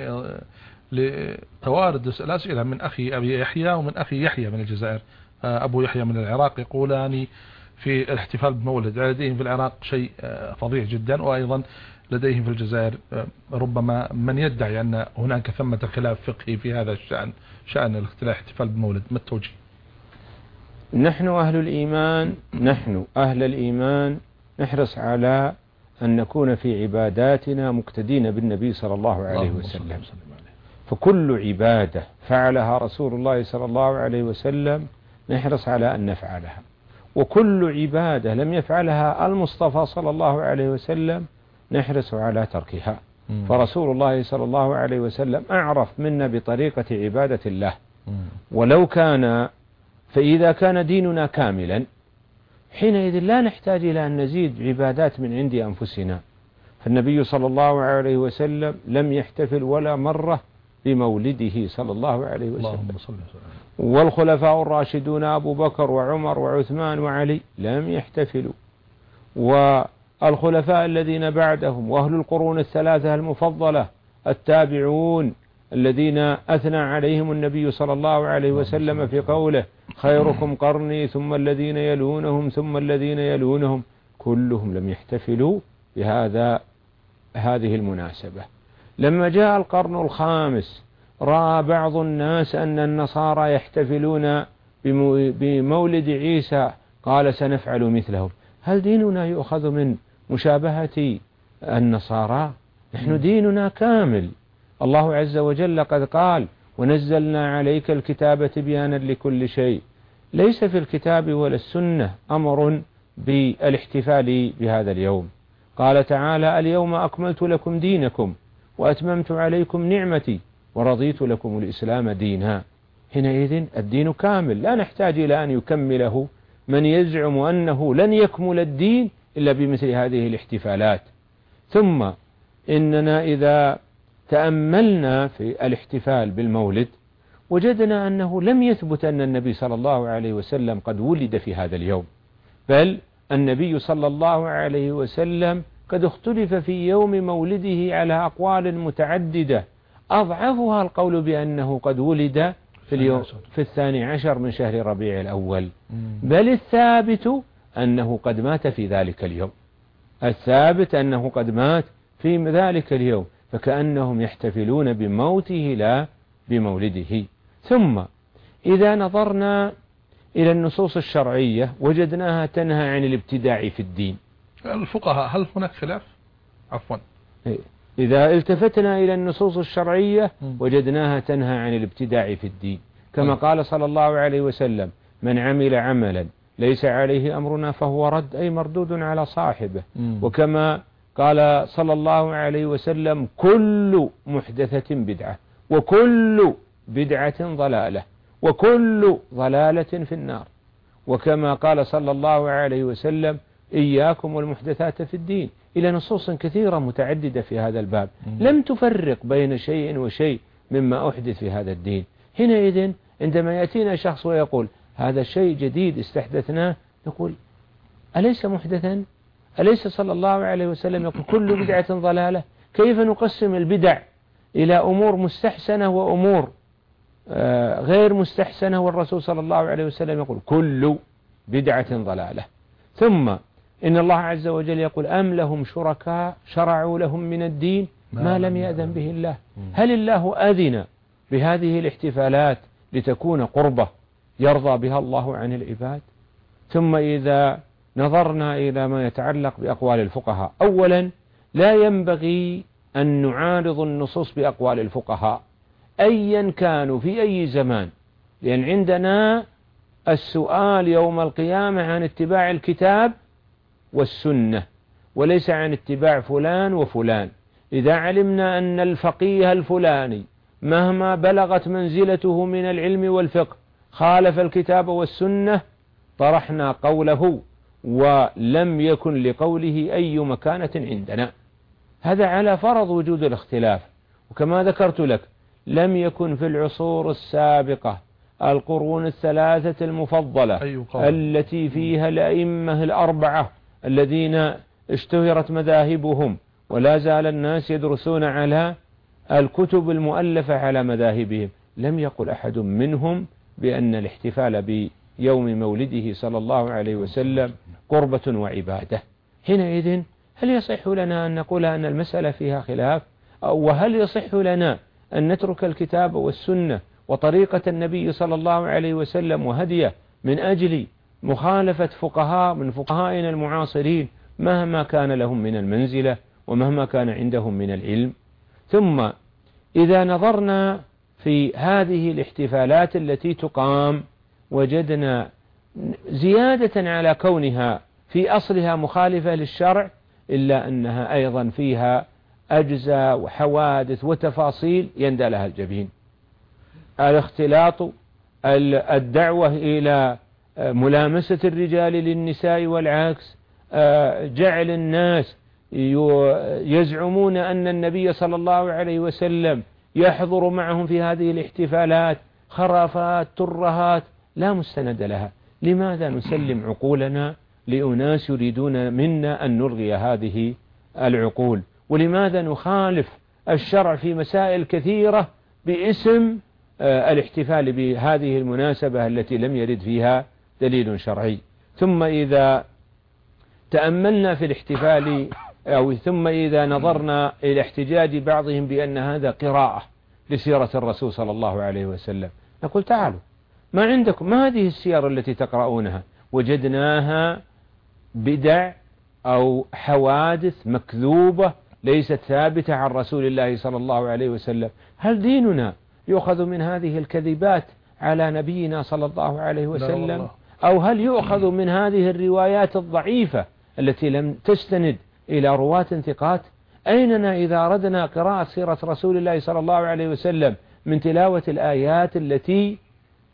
لتوارد الأسئلة من أخي أبي يحيى ومن أخي يحيى من الجزائر. أبو يحيى من العراق يقولان في الاحتفال بمولد لديهم في العراق شيء فظيع جدا، وأيضا لديهم في الجزائر ربما من يدعي أن هناك ثمة خلاف فقهي في هذا الشأن، شأن الاحتفال بمولد. ما التوجيه؟ نحن أهل الإيمان نحن أهل الإيمان نحرص على أن نكون في عباداتنا مقتدين بالنبي صلى الله عليه وسلم، فكل عبادة فعلها رسول الله صلى الله عليه وسلم نحرص على أن نفعلها، وكل عبادة لم يفعلها المصطفى صلى الله عليه وسلم نحرص على تركها. فرسول الله صلى الله عليه وسلم أعرف منا بطريقة عبادة الله، ولو كان فإذا كان ديننا كاملا حينئذ لا نحتاج إلى أن نزيد عبادات من عند أنفسنا. فالنبي صلى الله عليه وسلم لم يحتفل ولا مرة بمولده صلى الله عليه وسلم، والخلفاء الراشدون أبو بكر وعمر وعثمان وعلي لم يحتفلوا، والخلفاء الذين بعدهم وأهل القرون الثلاثة المفضلة التابعون الذين أثنى عليهم النبي صلى الله عليه وسلم في قوله خيركم قرني ثم الذين يلونهم ثم الذين يلونهم، كلهم لم يحتفلوا بهذا هذه المناسبة. لما جاء القرن الخامس رأى بعض الناس أن النصارى يحتفلون بمولد عيسى، قال سنفعل مثلهم. هل ديننا يؤخذ من مشابهة النصارى؟ نحن ديننا كامل. الله عز وجل قد قال ونزلنا عليك الكتاب تبيانا لكل شيء. ليس في الكتاب ولا السنة أمر بالاحتفال بهذا اليوم. قال تعالى اليوم أكملت لكم دينكم وأتممت عليكم نعمتي ورضيت لكم الإسلام دينا. حينئذ الدين كامل، لا نحتاج إلى أن يكمله من يزعم أنه لن يكمل الدين إلا بمثل هذه الاحتفالات. ثم إننا إذا تأملنا في الاحتفال بالمولد وجدنا أنه لم يثبت أن النبي صلى الله عليه وسلم قد ولد في هذا اليوم، بل النبي صلى الله عليه وسلم قد اختلف في يوم مولده على أقوال متعددة، أضعفها القول بأنه قد ولد في اليوم في الثاني عشر من شهر ربيع الأول، بل الثابت أنه قد مات في ذلك اليوم، الثابت أنه قد مات في ذلك اليوم، فكأنهم يحتفلون بموته لا بمولده. ثم إذا نظرنا إلى النصوص الشرعية وجدناها تنهى عن الابتداع في الدين. الفقهاء هل هناك خلاف؟ عفوا إذا التفتنا إلى النصوص الشرعية وجدناها تنهى عن الابتداع في الدين، كما قال صلى الله عليه وسلم: من عمل عملا ليس عليه أمرنا فهو رد، أي مردود على صاحبه. وكما قال صلى الله عليه وسلم: كل محدثة بدعة وكل بدعة ضلالة وكل ضلالة في النار. وكما قال صلى الله عليه وسلم: إياكم والمحدثات في الدين، إلى نصوص كثيرة متعددة في هذا الباب لم تفرق بين شيء وشيء مما أحدث في هذا الدين. حينئذ عندما يأتينا شخص ويقول هذا شيء جديد استحدثناه، نقول أليس محدثا؟ أليس صلى الله عليه وسلم يقول كل بدعة ضلالة؟ كيف نقسم البدع إلى أمور مستحسنة وأمور غير مستحسنة، والرسول صلى الله عليه وسلم يقول كل بدعة ضلالة؟ ثم إن الله عز وجل يقول: أم لهم شركاء شرعوا لهم من الدين ما لم يأذن به الله. هل الله أذن بهذه الاحتفالات لتكون قربة يرضى بها الله عن العباد؟ ثم إذا نظرنا إلى ما يتعلق بأقوال الفقهاء، أولا لا ينبغي أن نعارض النصوص بأقوال الفقهاء أيا كانوا في أي زمان، لأن عندنا السؤال يوم القيامة عن اتباع الكتاب والسنة وليس عن اتباع فلان وفلان. إذا علمنا أن الفقيه الفلاني مهما بلغت منزلته من العلم والفقه خالف الكتاب والسنة طرحنا قوله ولم يكن لقوله أي مكانة عندنا. هذا على فرض وجود الاختلاف. وكما ذكرت لك لم يكن في العصور السابقة القرون الثلاثة المفضلة التي فيها الأئمة الأربعة الذين اشتهرت مذاهبهم ولا زال الناس يدرسون على الكتب المؤلفة على مذاهبهم، لم يقل أحد منهم بأن الاحتفال بيوم مولده صلى الله عليه وسلم قربة وعبادة. حينئذ هل يصح لنا أن نقول أن المسألة فيها خلاف؟ وهل يصح لنا أن نترك الكتاب والسنة وطريقة النبي صلى الله عليه وسلم وهديه من أجل مخالفة فقهاء من فقهائنا المعاصرين مهما كان لهم من المنزلة ومهما كان عندهم من العلم؟ ثم إذا نظرنا في هذه الاحتفالات التي تقام وجدنا زيادة على كونها في أصلها مخالفة للشرع إلا أنها أيضا فيها أجزاء وحوادث وتفاصيل يندى لها الجبين. الاختلاط، الدعوة إلى ملامسة الرجال للنساء والعكس، جعل الناس يزعمون أن النبي صلى الله عليه وسلم يحضر معهم في هذه الاحتفالات، خرافات ترهات لا مستند لها. لماذا نسلم عقولنا لأناس يريدون منا أن نلغي هذه العقول؟ ولماذا نخالف الشرع في مسائل كثيرة باسم الاحتفال بهذه المناسبة التي لم يرد فيها دليل شرعي؟ ثم إذا تأملنا في الاحتفال أو ثم إذا نظرنا إلى احتجاج بعضهم بأن هذا قراءة لسيرة الرسول صلى الله عليه وسلم، نقول تعالوا ما عندكم، ما هذه السير التي تقرؤونها؟ وجدناها بدع أو حوادث مكذوبة ليست ثابتة عن رسول الله صلى الله عليه وسلم. هل ديننا يؤخذ من هذه الكذبات على نبينا صلى الله عليه وسلم، أو هل يؤخذ من هذه الروايات الضعيفة التي لم تستند إلى رواة ثقات؟ أيننا إذا أردنا قراءة سيرة رسول الله صلى الله عليه وسلم من تلاوة الآيات التي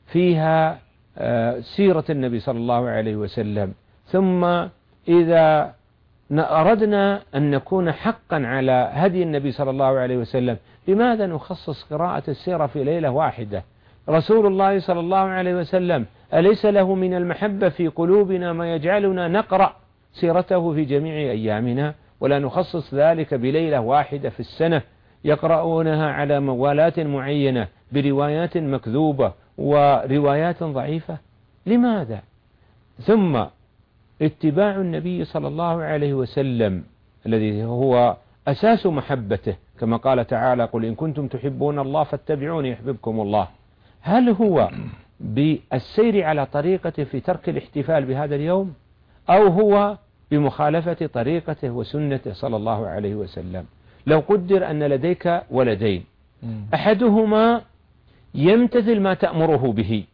فيها سيرة النبي صلى الله عليه وسلم. ثم إذا أردنا أن نكون حقا على هدي النبي صلى الله عليه وسلم، لماذا نخصص قراءة السيرة في ليلة واحدة؟ رسول الله صلى الله عليه وسلم أليس له من المحبة في قلوبنا ما يجعلنا نقرأ سيرته في جميع أيامنا، ولا نخصص ذلك بليلة واحدة في السنة يقرؤونها على موالات معينة بروايات مكذوبة وروايات ضعيفة؟ لماذا؟ ثم اتباع النبي صلى الله عليه وسلم الذي هو أساس محبته، كما قال تعالى: قل إن كنتم تحبون الله فاتبعوني يحببكم الله. هل هو بالسير على طريقته في ترك الاحتفال بهذا اليوم، أو هو بمخالفة طريقته وسنته صلى الله عليه وسلم؟ لو قدر أن لديك ولدين، أحدهما يمتثل ما تأمره به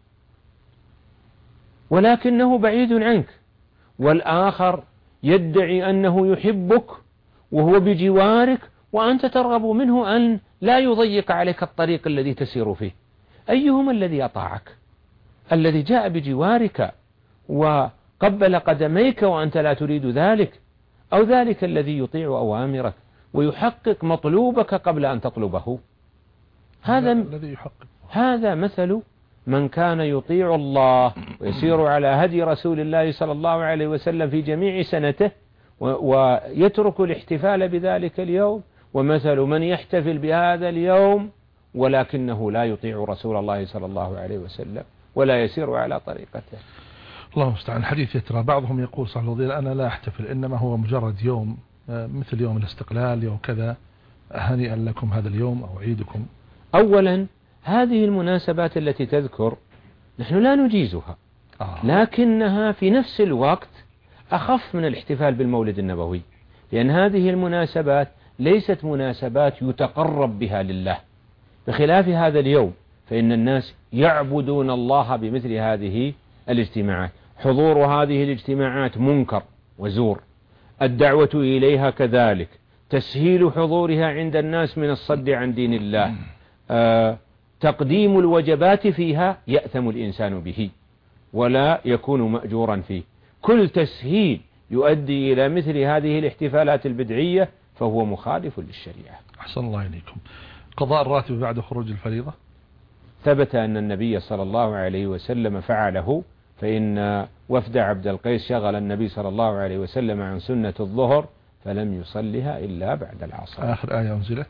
ولكنه بعيد عنك، والآخر يدعي أنه يحبك وهو بجوارك وأنت ترغب منه أن لا يضيق عليك الطريق الذي تسير فيه، أيهما الذي أطاعك؟ الذي جاء بجوارك وقبل قدميك وأنت لا تريد ذلك، أو ذلك الذي يطيع أوامرك ويحقق مطلوبك قبل أن تطلبه؟ هذا الذي يحقق. هذا مثل من كان يطيع الله ويسير على هدي رسول الله صلى الله عليه وسلم في جميع سنته ويترك الاحتفال بذلك اليوم، ومثل من يحتفل بهذا اليوم ولكنه لا يطيع رسول الله صلى الله عليه وسلم ولا يسير على طريقته. الله المستعان. الحديث يترى بعضهم يقول صلى الله عليه وسلم: أنا لا أحتفل، إنما هو مجرد يوم مثل يوم الاستقلال، يوم كذا، هنيئا لكم هذا اليوم أو عيدكم. أولا هذه المناسبات التي تذكر نحن لا نجيزها، لكنها في نفس الوقت أخف من الاحتفال بالمولد النبوي، لأن هذه المناسبات ليست مناسبات يتقرب بها لله، بخلاف هذا اليوم فإن الناس يعبدون الله بمثل هذه الاجتماعات. حضور هذه الاجتماعات منكر وزور، الدعوة إليها كذلك، تسهيل حضورها عند الناس من الصد عن دين الله، آه تقديم الوجبات فيها يأثم الإنسان به ولا يكون مأجورا فيه. كل تسهيل يؤدي إلى مثل هذه الاحتفالات البدعية فهو مخالف للشريعة. أحسن الله إليكم. قضاء الراتب بعد خروج الفريضة، ثبت أن النبي صلى الله عليه وسلم فعله، فإن وفد عبد القيس شغل النبي صلى الله عليه وسلم عن سنة الظهر فلم يصلها إلا بعد العصر. آخر آية أنزلت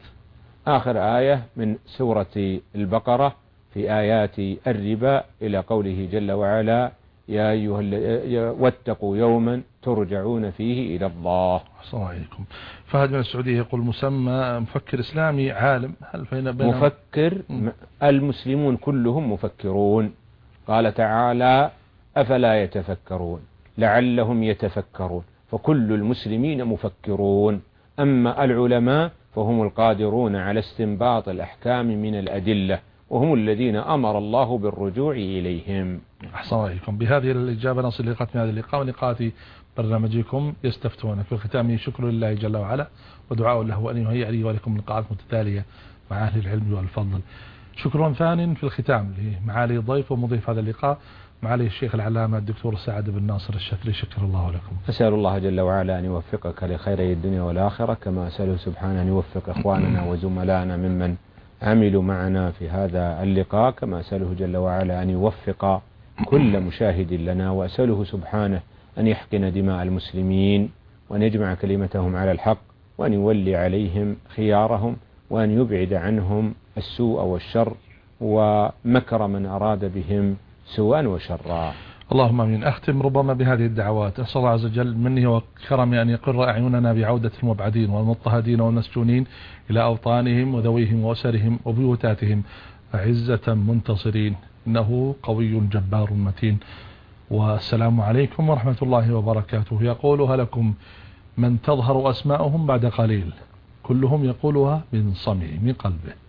آخر آية من سورة البقرة في آيات الربا إلى قوله جل وعلا: يا أيها واتقوا يوما ترجعون فيه إلى الله. السلام عليكم. فهد من السعودية يقول: مسمى مفكر إسلامي عالم، هل فين بينهم؟ مفكر، المسلمون كلهم مفكرون، قال تعالى: أفلا يتفكرون لعلهم يتفكرون، فكل المسلمين مفكرون. أما العلماء فهم القادرون على استنباط الأحكام من الأدلة، وهم الذين أمر الله بالرجوع إليهم. أحسن عليكم. بهذه الإجابة نصل لختم هذا اللقاء ولقاء برنامجكم يستفتون. في الختام شكر لله جل وعلا ودعاء له أن يهيئ لي ولكم لقاءات متتالية مع أهل العلم والفضل. شكر ثان في الختام لمعالي ضيف ومضيف هذا اللقاء، معالي الشيخ العلامة الدكتور سعد بن ناصر الشفري، شكر الله لكم. أسأل الله جل وعلا أن يوفقك لخيري الدنيا والآخرة، كما أسأله سبحانه أن يوفق إخواننا وزملائنا ممن عملوا معنا في هذا اللقاء، كما أسأله جل وعلا أن يوفق كل مشاهد لنا، وأسأله سبحانه أن يحقن دماء المسلمين وأن يجمع كلمتهم على الحق، وأن يولي عليهم خيارهم، وأن يبعد عنهم السوء والشر ومكر من أراد بهم سوءا وشرا. اللهم امين. اختم ربما بهذه الدعوات. اسال الله عز وجل منه وكرمه ان يقر اعيننا بعوده المبعدين والمضطهدين والمسجونين الى اوطانهم وذويهم واسرهم وبيوتاتهم اعزه منتصرين، انه قوي جبار متين. والسلام عليكم ورحمه الله وبركاته. يقولها لكم من تظهر اسماؤهم بعد قليل، كلهم يقولها من صميم قلبه.